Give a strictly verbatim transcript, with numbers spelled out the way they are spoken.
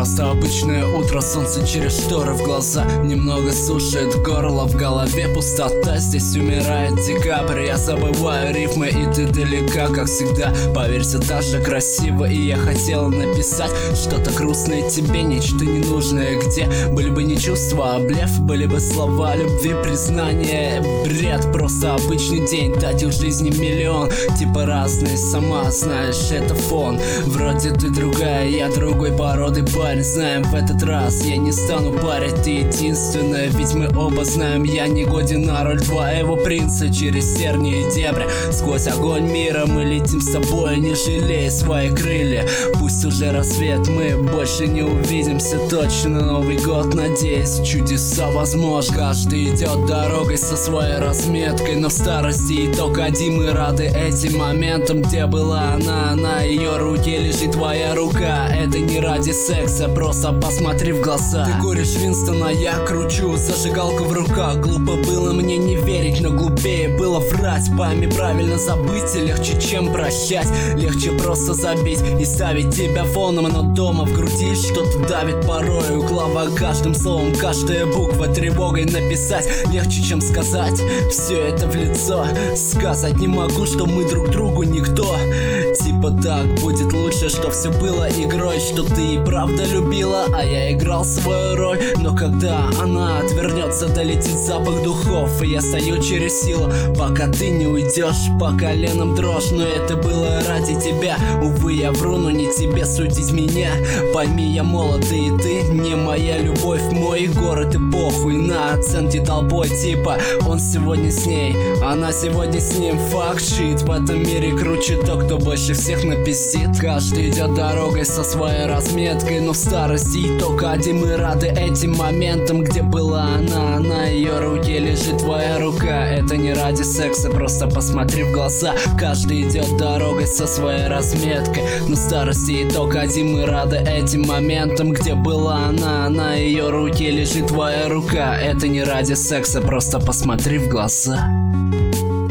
Просто обычное утро, солнце через шторы в глаза. Немного сушит горло, в голове пустота. Здесь умирает декабрь, я забываю рифмы, и ты далека, как всегда. Поверь, все так же красиво, и я хотел написать что-то грустное тебе, нечто ненужное. Где были бы не чувства, а блеф, были бы слова любви, признание, бред. Просто обычный день, дать в жизни миллион, типа разные, сама знаешь, это фон. Вроде ты другая, я другой породы парень. Знаем, в этот раз я не стану парить, ты единственная, ведь мы оба знаем, я не годен на роль твоего принца. Через тернии и дебри, сквозь огонь мира мы летим с тобой, не жалея свои крылья. Пусть уже рассвет, мы больше не увидимся точно. Новый год, надеюсь, чудеса возможны. Каждый идет дорогой со своей разметкой, но в старости итог один, мы рады этим моментам. Где была она, на ее руке лежит твоя рука. Это не ради секса, просто посмотри в глаза. Ты куришь Винстона, я кручу зажигалку в руках. Глупо было мне не верить, но глупее было врать. Память правильно забыть легче, чем прощать. Легче просто забить и ставить тебя фоном, но дома в груди что-то давит порою. Глава каждым словом, каждая буква тревогой написать легче, чем сказать все это в лицо. Сказать не могу, что мы друг другу никто. Типа так будет лучше, что все было игрой, что ты и правда любила, а я играл свою роль. Но когда она отвернется, долетит запах духов, и я стою через силу, пока ты не уйдешь, по коленам дрожь. Но это было ради тебя, увы, я вру, но не тебе судить меня. Пойми, я молод, и ты не моя любовь. Мой город и похуй на оценки толпой, типа он сегодня с ней, она сегодня с ним. Факт шит, в этом мире круче тот, кто больше всех напиздит. Каждый идет дорогой со своей разметкой, но в старости только один, мы рады этим моментам. Где была она, на ее руке лежит твоя рука. Это не ради секса, просто посмотри в глаза. Каждый идет дорогой со своей разметкой, но в старости только один, мы рады этим моментам. Где была она, на ее руке лежит твоя рука. Это не ради секса, просто посмотри в глаза.